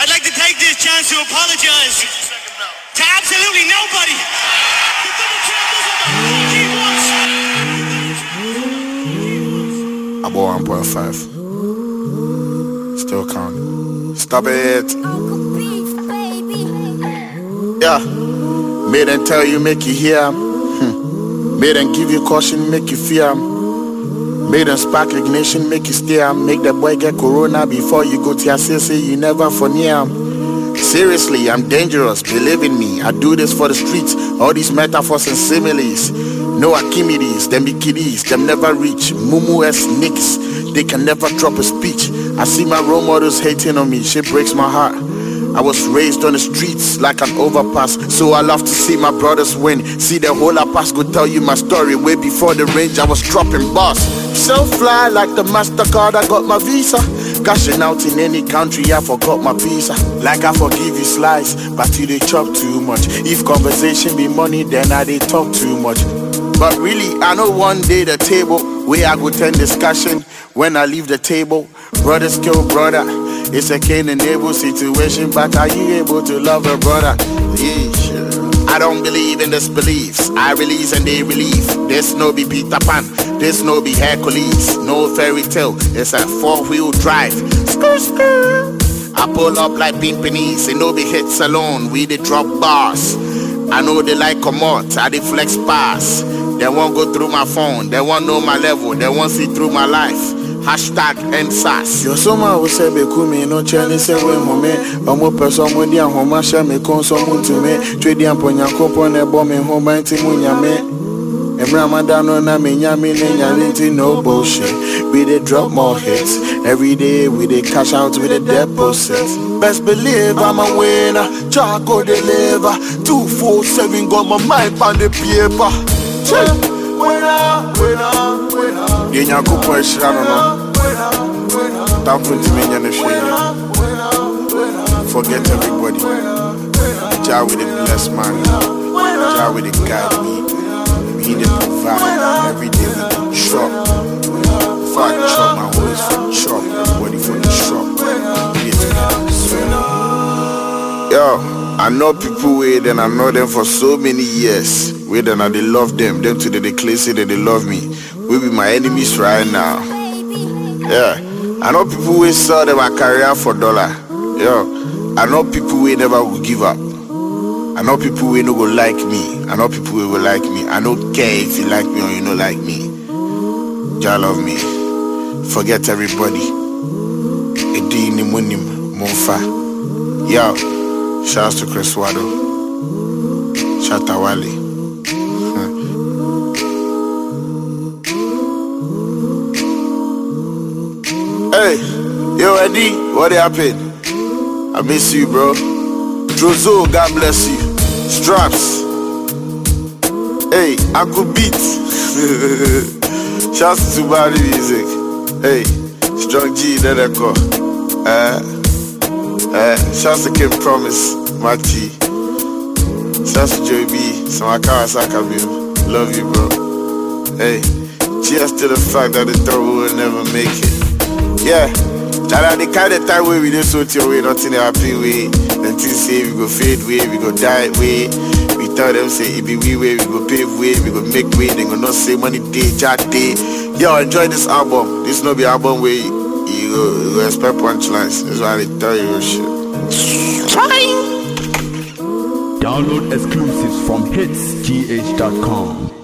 I'd like to take this chance to apologize to absolutely nobody. About 1.5. Still counting. Stop it. Yeah. Made them tell you, make you hear. Made them give you caution, make you fear. Made them spark ignition, make you stare. Make the boy get corona before you go to your CC, you never for near. Seriously, I'm dangerous, believe in me. I do this for the streets. All these metaphors and similes. No Archimedes, them be kiddies, them never reach. Mumu as nicks, they can never drop a speech. I see my role models hating on me, shit breaks my heart. I was raised on the streets like an overpass, so I love to see my brothers win. See the whole pass go tell you my story. Way before the range I was dropping boss. So fly like the MasterCard, I got my visa. Cashing out in any country, I forgot my visa. Like I forgive you slice, but you they chop too much. If conversation be money, then I they talk too much. But really, I know one day the table where I go turn discussion. When I leave the table, brothers kill brother. It's a Cain and Abel situation, but are you able to love a brother? Yeah, sure. I don't believe in this beliefs. I release and they relieve. There's no be Peter Pan, there's no be Hercules, no fairy tale. It's a 4-wheel drive. Skr, skr. I pull up like Pimpinies, and no be hits alone. We they drop bars. I know they like commot, I they flex pass. They won't go through my phone, they won't know my level, they won't see through my life. Hashtag NSAS. Your summer will say Bekumi, no challenge, say we moment. A more person with the home, share me console to me. Trade and Ponya Coupon, a bomb in home by Timunya me. And Ramadan on a minyami, no bullshit. We they drop more hits. Every day we they cash out with a deposit. Best believe I'm a winner. Charcoal deliver. 247 got my mind on the paper. Winner. Yenya kupo eshirano no. Tapunti menya ne share. Forget everybody. Jah with the bless man. Jah with the guide me. He dey provide. Every day we dey chop. If I chop, my whole is for chop. Everybody for the shop. Yo, I know people wait and I know them for so many years. Wait and I they love them. Them today they claim say that they love me. We be my enemies right now. Yeah, I know people who saw them a career for dollar. Yo, I know people who never will give up. I know people who no go like me. I know people who will like me. I don't care if you like me or you don't like me. Jah love me. Forget everybody. Edini munim monfa. Yo, shouts to Chris Wado. Shatawale. Hey, yo Eddie, what happened? I miss you, bro. Drozo, God bless you. Straps. Hey, Uncle Beat. Shouts to Body Music. Hey, Strong G, Nedeko. Shouts to Kim Promise, Mati. Shouts to Joey B, Samakawa Sakabu. Love you, bro. Hey, cheers to the fact that the third will never make it. Yeah, that the kind of time where we just sort your way, nothing happy way. Until say we go fade way, we go die way. We tell them say it be we way, we go pave way, we go make way. They go not say money day, chat day. Yo, enjoy this album. This no be album where you go expect punchlines. That's why they tell you shit. Download exclusives from hitsgh.com.